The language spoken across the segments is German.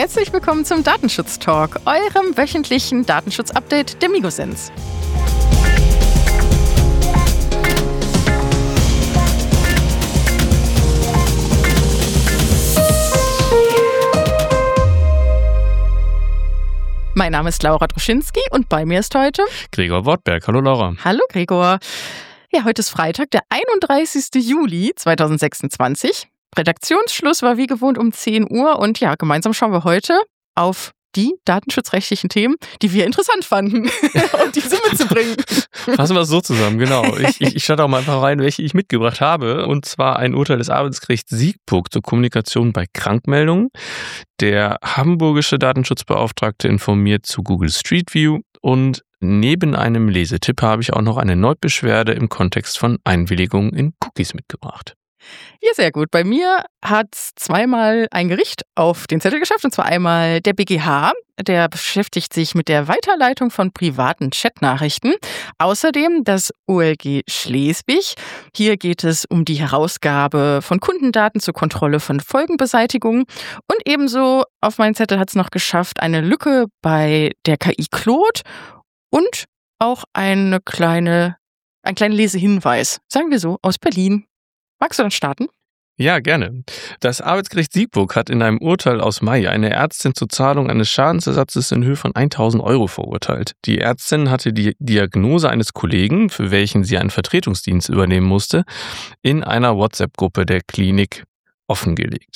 Herzlich willkommen zum Datenschutz-Talk, eurem wöchentlichen Datenschutz-Update der Migosens. Mein Name ist Laura Droschinski und bei mir ist heute Gregor Wortberg. Hallo Laura. Hallo Gregor. Ja, heute ist Freitag, der 31. Juli 2026. Redaktionsschluss war wie gewohnt um 10 Uhr und ja, gemeinsam schauen wir heute auf die datenschutzrechtlichen Themen, die wir interessant fanden, um diese mitzubringen. Fassen wir es so zusammen, genau. Ich schaue auch mal einfach rein, welche ich mitgebracht habe. Und zwar ein Urteil des Arbeitsgerichts Siegburg zur Kommunikation bei Krankmeldungen. Der hamburgische Datenschutzbeauftragte informiert zu Google Street View und neben einem Lesetipp habe ich auch noch eine Neubeschwerde im Kontext von Einwilligungen in Cookies mitgebracht. Ja, sehr gut. Bei mir hat zweimal ein Gericht auf den Zettel geschafft, und zwar einmal der BGH, der beschäftigt sich mit der Weiterleitung von privaten Chatnachrichten. Außerdem das OLG Schleswig. Hier geht es um die Herausgabe von Kundendaten zur Kontrolle von Folgenbeseitigung. Und ebenso auf meinen Zettel hat es noch geschafft, eine Lücke bei der KI Claude und auch ein kleiner Lesehinweis, sagen wir so, aus Berlin. Magst du dann starten? Ja, gerne. Das Arbeitsgericht Siegburg hat in einem Urteil aus Mai eine Ärztin zur Zahlung eines Schadensersatzes in Höhe von 1.000 Euro verurteilt. Die Ärztin hatte die Diagnose eines Kollegen, für welchen sie einen Vertretungsdienst übernehmen musste, in einer WhatsApp-Gruppe der Klinik offengelegt.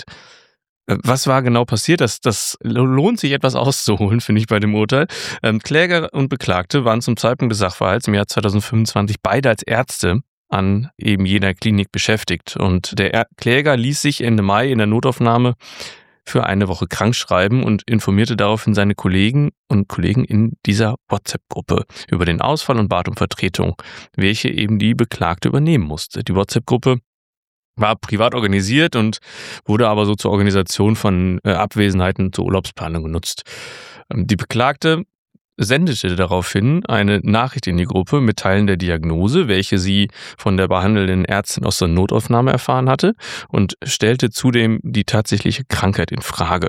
Was war genau passiert? Das lohnt sich etwas auszuholen, finde ich, bei dem Urteil. Kläger und Beklagte waren zum Zeitpunkt des Sachverhalts im Jahr 2025 beide als Ärzte an eben jener Klinik beschäftigt. Und der Kläger ließ sich Ende Mai in der Notaufnahme für eine Woche krank schreiben und informierte daraufhin seine Kollegen und Kollegen in dieser WhatsApp-Gruppe über den Ausfall und bat um Vertretung, welche eben die Beklagte übernehmen musste. Die WhatsApp-Gruppe war privat organisiert und wurde aber so zur Organisation von Abwesenheiten zur Urlaubsplanung genutzt. Die Beklagte sendete daraufhin eine Nachricht in die Gruppe mit Teilen der Diagnose, welche sie von der behandelnden Ärztin aus der Notaufnahme erfahren hatte, und stellte zudem die tatsächliche Krankheit in Frage.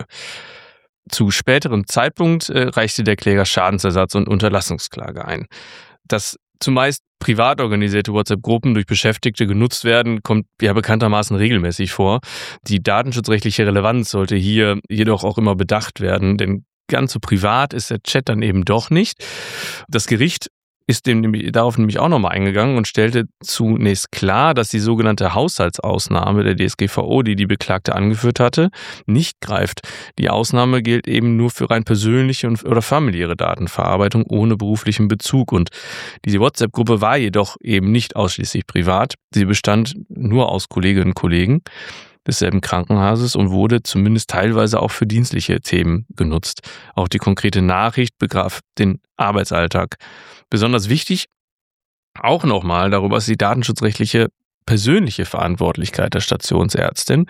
Zu späterem Zeitpunkt reichte der Kläger Schadensersatz und Unterlassungsklage ein. Dass zumeist privat organisierte WhatsApp-Gruppen durch Beschäftigte genutzt werden, kommt ja bekanntermaßen regelmäßig vor. Die datenschutzrechtliche Relevanz sollte hier jedoch auch immer bedacht werden, denn ganz so privat ist der Chat dann eben doch nicht. Das Gericht ist darauf nämlich auch nochmal eingegangen und stellte zunächst klar, dass die sogenannte Haushaltsausnahme der DSGVO, die die Beklagte angeführt hatte, nicht greift. Die Ausnahme gilt eben nur für rein persönliche oder familiäre Datenverarbeitung ohne beruflichen Bezug. Und diese WhatsApp-Gruppe war jedoch eben nicht ausschließlich privat. Sie bestand nur aus Kolleginnen und Kollegen desselben Krankenhauses und wurde zumindest teilweise auch für dienstliche Themen genutzt. Auch die konkrete Nachricht begraf den Arbeitsalltag. Besonders wichtig auch nochmal darüber ist die datenschutzrechtliche persönliche Verantwortlichkeit der Stationsärztin.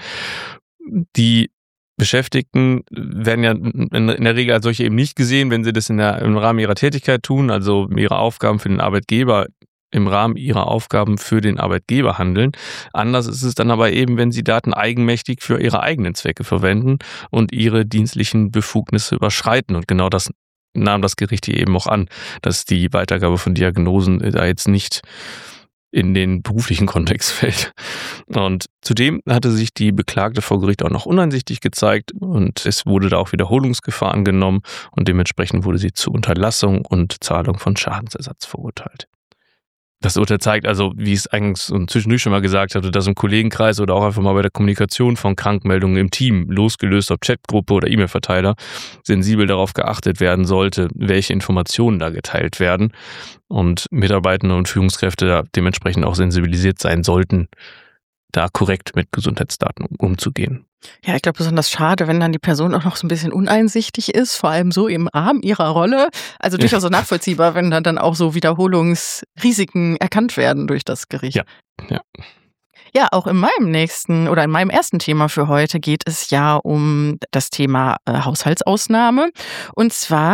Die Beschäftigten werden ja in der Regel als solche eben nicht gesehen, wenn sie das im Rahmen ihrer Tätigkeit tun, also ihre Aufgaben für den Arbeitgeber im Rahmen ihrer Aufgaben für den Arbeitgeber handeln. Anders ist es dann aber eben, wenn sie Daten eigenmächtig für ihre eigenen Zwecke verwenden und ihre dienstlichen Befugnisse überschreiten. Und genau das nahm das Gericht hier eben auch an, dass die Weitergabe von Diagnosen da jetzt nicht in den beruflichen Kontext fällt. Und zudem hatte sich die Beklagte vor Gericht auch noch uneinsichtig gezeigt und es wurde da auch Wiederholungsgefahr angenommen und dementsprechend wurde sie zu Unterlassung und Zahlung von Schadensersatz verurteilt. Das Urteil zeigt also, wie ich es eigentlich zwischendurch schon mal gesagt hatte, dass im Kollegenkreis oder auch einfach mal bei der Kommunikation von Krankmeldungen im Team, losgelöst ob Chatgruppe oder E-Mail-Verteiler, sensibel darauf geachtet werden sollte, welche Informationen da geteilt werden und Mitarbeitende und Führungskräfte da dementsprechend auch sensibilisiert sein sollten, da korrekt mit Gesundheitsdaten umzugehen. Ja, ich glaube, besonders schade, wenn dann die Person auch noch so ein bisschen uneinsichtig ist, vor allem so im Rahmen ihrer Rolle. Also durchaus so nachvollziehbar, wenn dann auch so Wiederholungsrisiken erkannt werden durch das Gericht. Ja. Ja, auch in meinem ersten Thema für heute geht es ja um das Thema Haushaltsausnahme. Und zwar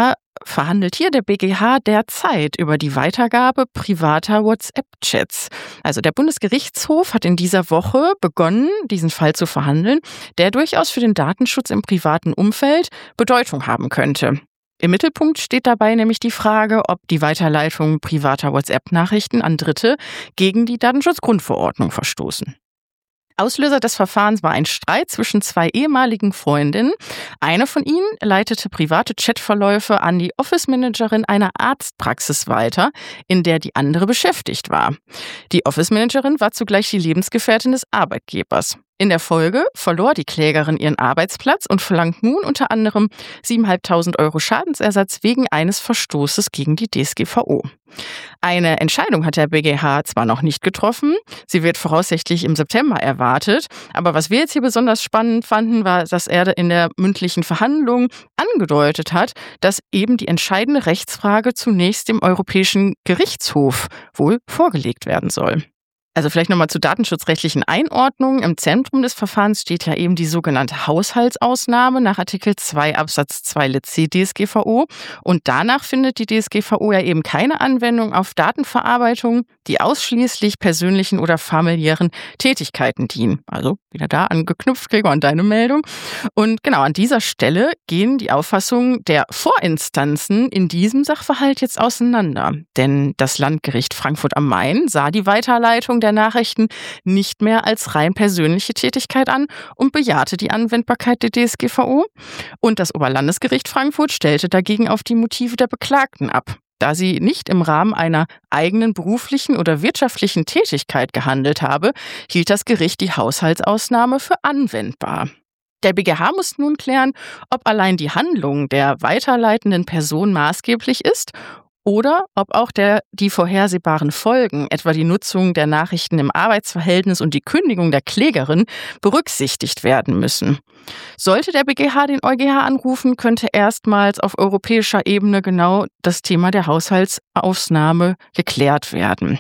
verhandelt hier der BGH derzeit über die Weitergabe privater WhatsApp-Chats. Also der Bundesgerichtshof hat in dieser Woche begonnen, diesen Fall zu verhandeln, der durchaus für den Datenschutz im privaten Umfeld Bedeutung haben könnte. Im Mittelpunkt steht dabei nämlich die Frage, ob die Weiterleitung privater WhatsApp-Nachrichten an Dritte gegen die Datenschutzgrundverordnung verstoßen. Auslöser des Verfahrens war ein Streit zwischen zwei ehemaligen Freundinnen. Eine von ihnen leitete private Chatverläufe an die Office-Managerin einer Arztpraxis weiter, in der die andere beschäftigt war. Die Office-Managerin war zugleich die Lebensgefährtin des Arbeitgebers. In der Folge verlor die Klägerin ihren Arbeitsplatz und verlangt nun unter anderem 7.500 € Schadensersatz wegen eines Verstoßes gegen die DSGVO. Eine Entscheidung hat der BGH zwar noch nicht getroffen, sie wird voraussichtlich im September erwartet, aber was wir jetzt hier besonders spannend fanden, war, dass er in der mündlichen Verhandlung angedeutet hat, dass eben die entscheidende Rechtsfrage zunächst dem Europäischen Gerichtshof wohl vorgelegt werden soll. Also vielleicht nochmal zur datenschutzrechtlichen Einordnung. Im Zentrum des Verfahrens steht ja eben die sogenannte Haushaltsausnahme nach Artikel 2 Absatz 2 Lit C DSGVO. Und danach findet die DSGVO ja eben keine Anwendung auf Datenverarbeitung, die ausschließlich persönlichen oder familiären Tätigkeiten dienen. Also wieder da angeknüpft, Gregor, an deine Meldung. Und genau an dieser Stelle gehen die Auffassungen der Vorinstanzen in diesem Sachverhalt jetzt auseinander. Denn das Landgericht Frankfurt am Main sah die Weiterleitung der Nachrichten nicht mehr als rein persönliche Tätigkeit an und bejahte die Anwendbarkeit der DSGVO. Und das Oberlandesgericht Frankfurt stellte dagegen auf die Motive der Beklagten ab. Da sie nicht im Rahmen einer eigenen beruflichen oder wirtschaftlichen Tätigkeit gehandelt habe, hielt das Gericht die Haushaltsausnahme für anwendbar. Der BGH muss nun klären, ob allein die Handlung der weiterleitenden Person maßgeblich ist oder ob auch die vorhersehbaren Folgen, etwa die Nutzung der Nachrichten im Arbeitsverhältnis und die Kündigung der Klägerin, berücksichtigt werden müssen. Sollte der BGH den EuGH anrufen, könnte erstmals auf europäischer Ebene genau das Thema der Haushaltsausnahme geklärt werden.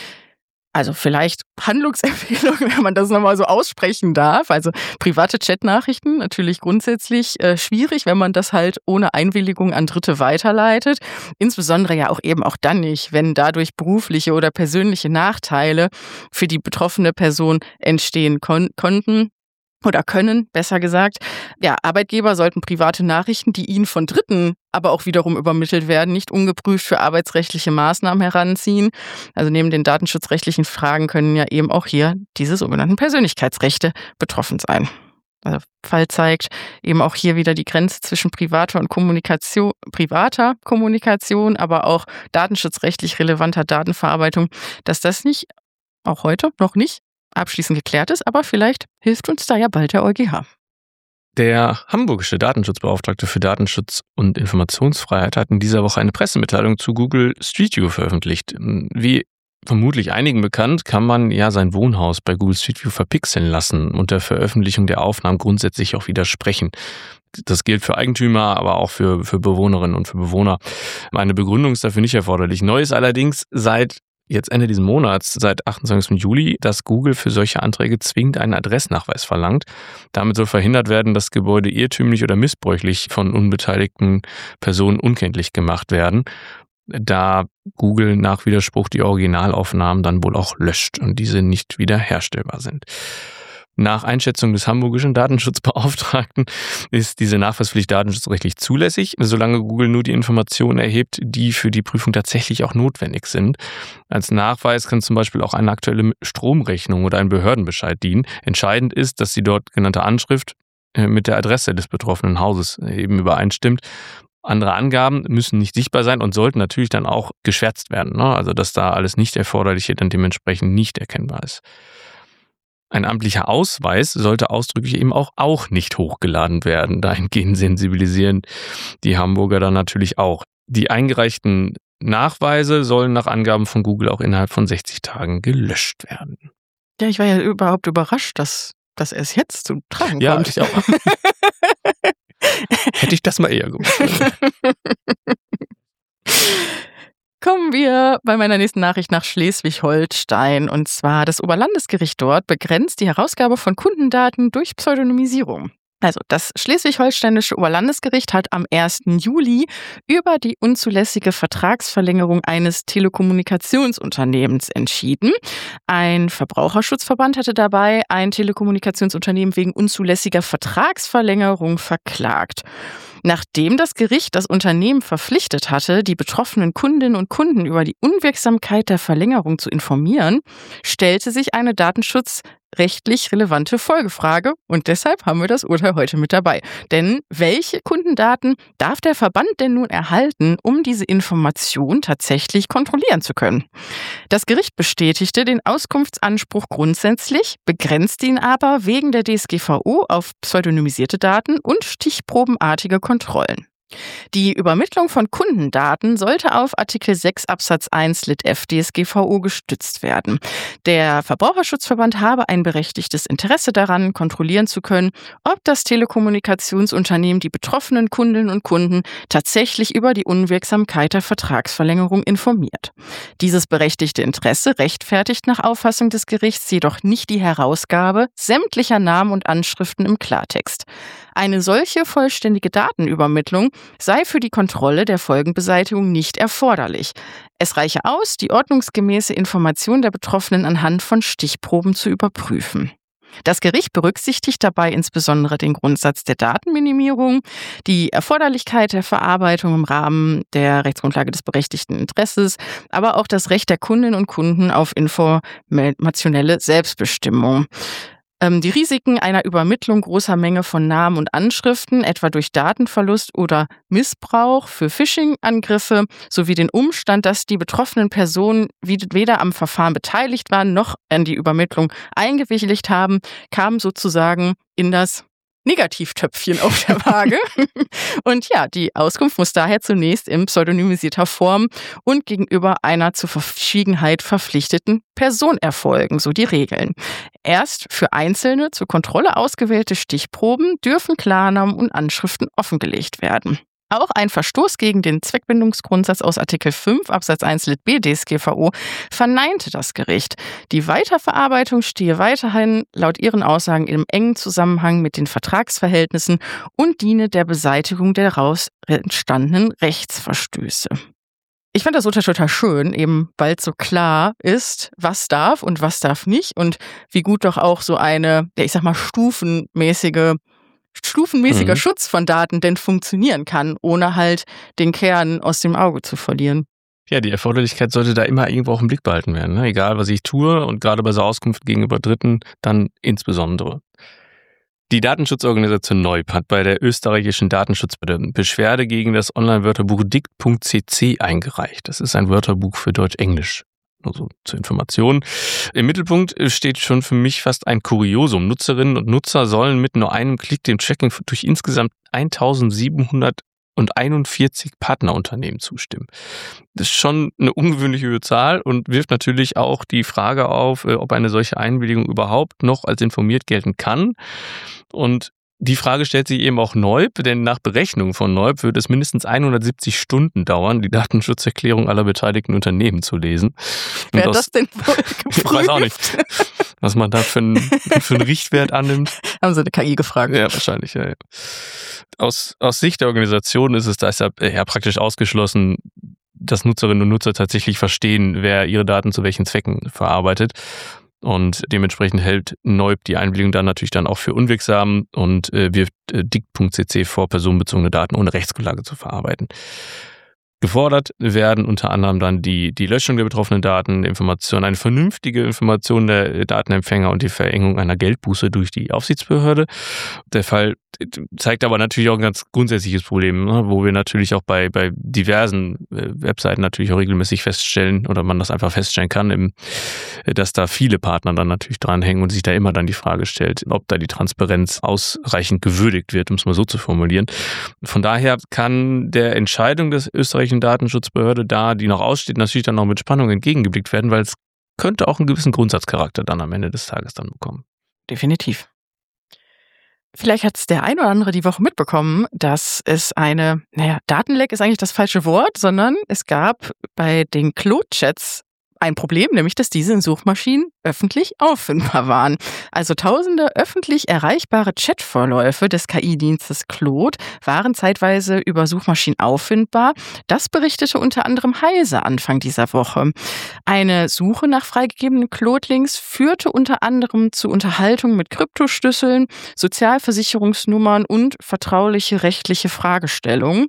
Also vielleicht Handlungsempfehlung, wenn man das nochmal so aussprechen darf. Also private Chatnachrichten natürlich grundsätzlich schwierig, wenn man das halt ohne Einwilligung an Dritte weiterleitet. Insbesondere ja auch eben auch dann nicht, wenn dadurch berufliche oder persönliche Nachteile für die betroffene Person entstehen konnten. Oder können, besser gesagt. Ja, Arbeitgeber sollten private Nachrichten, die ihnen von Dritten aber auch wiederum übermittelt werden, nicht ungeprüft für arbeitsrechtliche Maßnahmen heranziehen. Also neben den datenschutzrechtlichen Fragen können ja eben auch hier diese sogenannten Persönlichkeitsrechte betroffen sein. Also Fall zeigt eben auch hier wieder die Grenze zwischen privater Kommunikation, aber auch datenschutzrechtlich relevanter Datenverarbeitung, dass das nicht, auch heute noch nicht, abschließend geklärt ist, aber vielleicht hilft uns da ja bald der EuGH. Der hamburgische Datenschutzbeauftragte für Datenschutz und Informationsfreiheit hat in dieser Woche eine Pressemitteilung zu Google Street View veröffentlicht. Wie vermutlich einigen bekannt, kann man ja sein Wohnhaus bei Google Street View verpixeln lassen und der Veröffentlichung der Aufnahmen grundsätzlich auch widersprechen. Das gilt für Eigentümer, aber auch für Bewohnerinnen und für Bewohner. Eine Begründung ist dafür nicht erforderlich. Neu ist allerdings seit jetzt Ende diesen Monats, seit 28. Juli, dass Google für solche Anträge zwingend einen Adressnachweis verlangt. Damit soll verhindert werden, dass Gebäude irrtümlich oder missbräuchlich von unbeteiligten Personen unkenntlich gemacht werden, da Google nach Widerspruch die Originalaufnahmen dann wohl auch löscht und diese nicht wiederherstellbar sind. Nach Einschätzung des hamburgischen Datenschutzbeauftragten ist diese Nachweispflicht datenschutzrechtlich zulässig, solange Google nur die Informationen erhebt, die für die Prüfung tatsächlich auch notwendig sind. Als Nachweis kann zum Beispiel auch eine aktuelle Stromrechnung oder ein Behördenbescheid dienen. Entscheidend ist, dass die dort genannte Anschrift mit der Adresse des betroffenen Hauses eben übereinstimmt. Andere Angaben müssen nicht sichtbar sein und sollten natürlich dann auch geschwärzt werden, ne? Also dass da alles Nicht-Erforderliche dann dementsprechend nicht erkennbar ist. Ein amtlicher Ausweis sollte ausdrücklich eben auch nicht hochgeladen werden. Dahingehend sensibilisieren die Hamburger dann natürlich auch. Die eingereichten Nachweise sollen nach Angaben von Google auch innerhalb von 60 Tagen gelöscht werden. Ja, ich war ja überhaupt überrascht, dass er es jetzt zu tragen kommt. Ja, ich auch. Hätte ich das mal eher gemacht. Kommen wir bei meiner nächsten Nachricht nach Schleswig-Holstein. Und zwar das Oberlandesgericht dort begrenzt die Herausgabe von Kundendaten durch Pseudonymisierung. Also das Schleswig-Holsteinische Oberlandesgericht hat am 1. Juli über die unzulässige Vertragsverlängerung eines Telekommunikationsunternehmens entschieden. Ein Verbraucherschutzverband hatte dabei ein Telekommunikationsunternehmen wegen unzulässiger Vertragsverlängerung verklagt. Nachdem das Gericht das Unternehmen verpflichtet hatte, die betroffenen Kundinnen und Kunden über die Unwirksamkeit der Verlängerung zu informieren, stellte sich eine datenschutzrechtlich relevante Folgefrage und deshalb haben wir das Urteil heute mit dabei. Denn welche Kundendaten darf der Verband denn nun erhalten, um diese Information tatsächlich kontrollieren zu können? Das Gericht bestätigte den Auskunftsanspruch grundsätzlich, begrenzt ihn aber wegen der DSGVO auf pseudonymisierte Daten und stichprobenartige Kontrollen. Die Übermittlung von Kundendaten sollte auf Artikel 6 Absatz 1 Lit F DSGVO gestützt werden. Der Verbraucherschutzverband habe ein berechtigtes Interesse daran, kontrollieren zu können, ob das Telekommunikationsunternehmen die betroffenen Kundinnen und Kunden tatsächlich über die Unwirksamkeit der Vertragsverlängerung informiert. Dieses berechtigte Interesse rechtfertigt nach Auffassung des Gerichts jedoch nicht die Herausgabe sämtlicher Namen und Anschriften im Klartext. Eine solche vollständige Datenübermittlung sei für die Kontrolle der Folgenbeseitigung nicht erforderlich. Es reiche aus, die ordnungsgemäße Information der Betroffenen anhand von Stichproben zu überprüfen. Das Gericht berücksichtigt dabei insbesondere den Grundsatz der Datenminimierung, die Erforderlichkeit der Verarbeitung im Rahmen der Rechtsgrundlage des berechtigten Interesses, aber auch das Recht der Kundinnen und Kunden auf informationelle Selbstbestimmung. Die Risiken einer Übermittlung großer Menge von Namen und Anschriften, etwa durch Datenverlust oder Missbrauch für Phishing-Angriffe, sowie den Umstand, dass die betroffenen Personen weder am Verfahren beteiligt waren noch an die Übermittlung eingewilligt haben, kamen sozusagen in das Negativtöpfchen auf der Waage. Und ja, die Auskunft muss daher zunächst in pseudonymisierter Form und gegenüber einer zur Verschwiegenheit verpflichteten Person erfolgen, so die Regeln. Erst für einzelne zur Kontrolle ausgewählte Stichproben dürfen Klarnamen und Anschriften offengelegt werden. Auch ein Verstoß gegen den Zweckbindungsgrundsatz aus Artikel 5 Absatz 1 Lit B DSGVO verneinte das Gericht. Die Weiterverarbeitung stehe weiterhin laut ihren Aussagen im engen Zusammenhang mit den Vertragsverhältnissen und diene der Beseitigung der daraus entstandenen Rechtsverstöße. Ich fand das Urteil total schön, eben weil es so klar ist, was darf und was darf nicht und wie gut doch auch so eine, ich sag mal, stufenmäßiger Schutz von Daten denn funktionieren kann, ohne halt den Kern aus dem Auge zu verlieren. Ja, die Erforderlichkeit sollte da immer irgendwo auch im Blick behalten werden, ne? Egal, was ich tue und gerade bei so Auskunft gegenüber Dritten dann insbesondere. Die Datenschutzorganisation NEUB hat bei der österreichischen Datenschutzbehörde Beschwerde gegen das Online-Wörterbuch dict.cc eingereicht. Das ist ein Wörterbuch für Deutsch-Englisch. Nur so zur Information. Im Mittelpunkt steht schon für mich fast ein Kuriosum. Nutzerinnen und Nutzer sollen mit nur einem Klick dem Tracking durch insgesamt 1741 Partnerunternehmen zustimmen. Das ist schon eine ungewöhnliche Zahl und wirft natürlich auch die Frage auf, ob eine solche Einwilligung überhaupt noch als informiert gelten kann. Und die Frage stellt sich eben auch NEUB, denn nach Berechnung von NEUB würde es mindestens 170 Stunden dauern, die Datenschutzerklärung aller beteiligten Unternehmen zu lesen. Wer hat das denn wohl geprüft? Ich weiß auch nicht, was man da für einen Richtwert annimmt. Haben sie eine KI gefragt? Ja, wahrscheinlich, ja. Aus Sicht der Organisation ist es deshalb praktisch ausgeschlossen, dass Nutzerinnen und Nutzer tatsächlich verstehen, wer ihre Daten zu welchen Zwecken verarbeitet. Und dementsprechend hält NEUB die Einwilligung dann natürlich dann auch für unwirksam und wirft dict.cc vor, personenbezogene Daten ohne Rechtsgrundlage zu verarbeiten. Gefordert werden unter anderem dann die Löschung der betroffenen Daten, Information, eine vernünftige Information der Datenempfänger und die Verengung einer Geldbuße durch die Aufsichtsbehörde. Der Fall zeigt aber natürlich auch ein ganz grundsätzliches Problem, ne, wo wir natürlich auch bei diversen Webseiten natürlich auch regelmäßig feststellen oder man das einfach feststellen kann, dass da viele Partner dann natürlich dranhängen und sich da immer dann die Frage stellt, ob da die Transparenz ausreichend gewürdigt wird, um es mal so zu formulieren. Von daher kann der Entscheidung des österreichischen Datenschutzbehörde da, die noch aussteht, natürlich dann noch mit Spannung entgegengeblickt werden, weil es könnte auch einen gewissen Grundsatzcharakter dann am Ende des Tages dann bekommen. Definitiv. Vielleicht hat es der ein oder andere die Woche mitbekommen, dass es Datenleck ist eigentlich das falsche Wort, sondern es gab bei den Cloud-Chats ein Problem, nämlich dass diese in Suchmaschinen öffentlich auffindbar waren. Also tausende öffentlich erreichbare Chatverläufe des KI-Dienstes Claude waren zeitweise über Suchmaschinen auffindbar. Das berichtete unter anderem Heise Anfang dieser Woche. Eine Suche nach freigegebenen Claude-Links führte unter anderem zu Unterhaltungen mit Kryptoschlüsseln, Sozialversicherungsnummern und vertrauliche rechtliche Fragestellungen.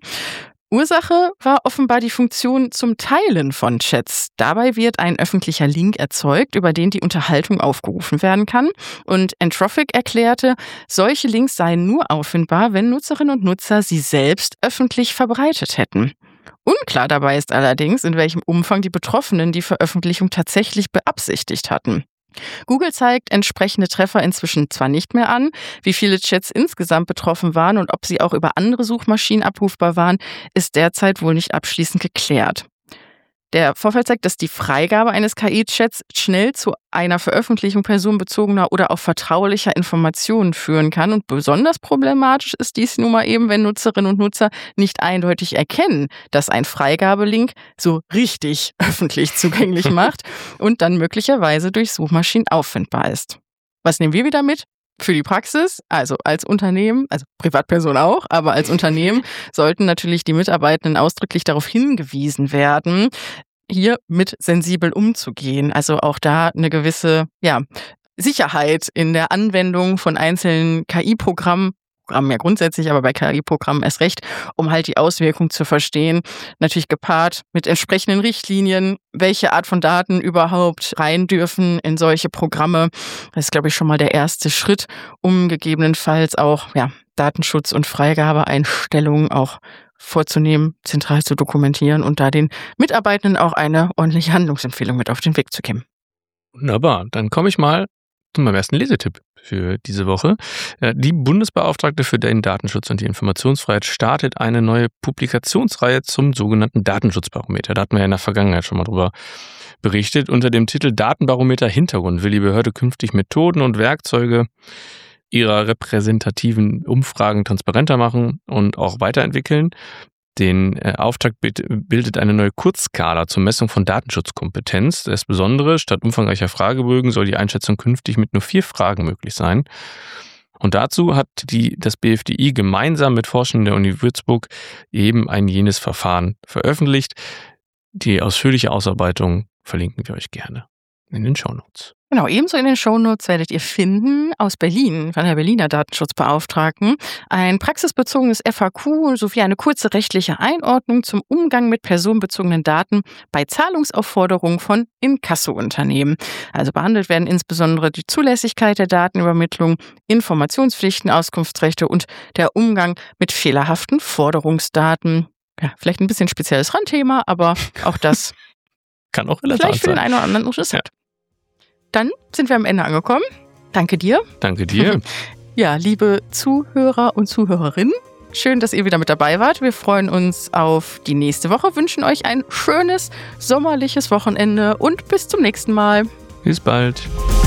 Ursache war offenbar die Funktion zum Teilen von Chats. Dabei wird ein öffentlicher Link erzeugt, über den die Unterhaltung aufgerufen werden kann. Und Entropic erklärte, solche Links seien nur auffindbar, wenn Nutzerinnen und Nutzer sie selbst öffentlich verbreitet hätten. Unklar dabei ist allerdings, in welchem Umfang die Betroffenen die Veröffentlichung tatsächlich beabsichtigt hatten. Google zeigt entsprechende Treffer inzwischen zwar nicht mehr an, wie viele Chats insgesamt betroffen waren und ob sie auch über andere Suchmaschinen abrufbar waren, ist derzeit wohl nicht abschließend geklärt. Der Vorfall zeigt, dass die Freigabe eines KI-Chats schnell zu einer Veröffentlichung personenbezogener oder auch vertraulicher Informationen führen kann. Und besonders problematisch ist dies nun mal eben, wenn Nutzerinnen und Nutzer nicht eindeutig erkennen, dass ein Freigabelink so richtig öffentlich zugänglich macht und dann möglicherweise durch Suchmaschinen auffindbar ist. Was nehmen wir wieder mit? Für die Praxis, also als Unternehmen, also Privatperson auch, aber als Unternehmen sollten natürlich die Mitarbeitenden ausdrücklich darauf hingewiesen werden, hier mit sensibel umzugehen. Also auch da eine gewisse Sicherheit in der Anwendung von einzelnen KI-Programmen ja grundsätzlich, aber bei KI-Programmen erst recht, um halt die Auswirkungen zu verstehen. Natürlich gepaart mit entsprechenden Richtlinien, welche Art von Daten überhaupt rein dürfen in solche Programme. Das ist, glaube ich, schon mal der erste Schritt, um gegebenenfalls auch Datenschutz- und Freigabeeinstellungen auch vorzunehmen, zentral zu dokumentieren und da den Mitarbeitenden auch eine ordentliche Handlungsempfehlung mit auf den Weg zu geben. Wunderbar, dann komme ich mal zu meinem ersten Lesetipp für diese Woche. Die Bundesbeauftragte für den Datenschutz und die Informationsfreiheit startet eine neue Publikationsreihe zum sogenannten Datenschutzbarometer. Da hatten wir ja in der Vergangenheit schon mal drüber berichtet. Unter dem Titel Datenbarometer Hintergrund will die Behörde künftig Methoden und Werkzeuge ihrer repräsentativen Umfragen transparenter machen und auch weiterentwickeln. Den Auftakt bildet eine neue Kurzskala zur Messung von Datenschutzkompetenz. Das Besondere, statt umfangreicher Fragebögen soll die Einschätzung künftig mit nur 4 Fragen möglich sein. Und dazu hat das BFDI gemeinsam mit Forschenden der Uni Würzburg eben ein jenes Verfahren veröffentlicht. Die ausführliche Ausarbeitung verlinken wir euch gerne in den Shownotes. Genau, ebenso in den Shownotes werdet ihr finden, aus Berlin, von der Berliner Datenschutzbeauftragten, ein praxisbezogenes FAQ sowie eine kurze rechtliche Einordnung zum Umgang mit personenbezogenen Daten bei Zahlungsaufforderungen von Inkasso-Unternehmen. Also behandelt werden insbesondere die Zulässigkeit der Datenübermittlung, Informationspflichten, Auskunftsrechte und der Umgang mit fehlerhaften Forderungsdaten. Ja, vielleicht ein bisschen spezielles Randthema, aber auch das kann auch relevant vielleicht für den einen oder anderen interessant. Ja. Dann sind wir am Ende angekommen. Danke dir. Danke dir. Ja, liebe Zuhörer und Zuhörerinnen, schön, dass ihr wieder mit dabei wart. Wir freuen uns auf die nächste Woche, wünschen euch ein schönes, sommerliches Wochenende und bis zum nächsten Mal. Bis bald.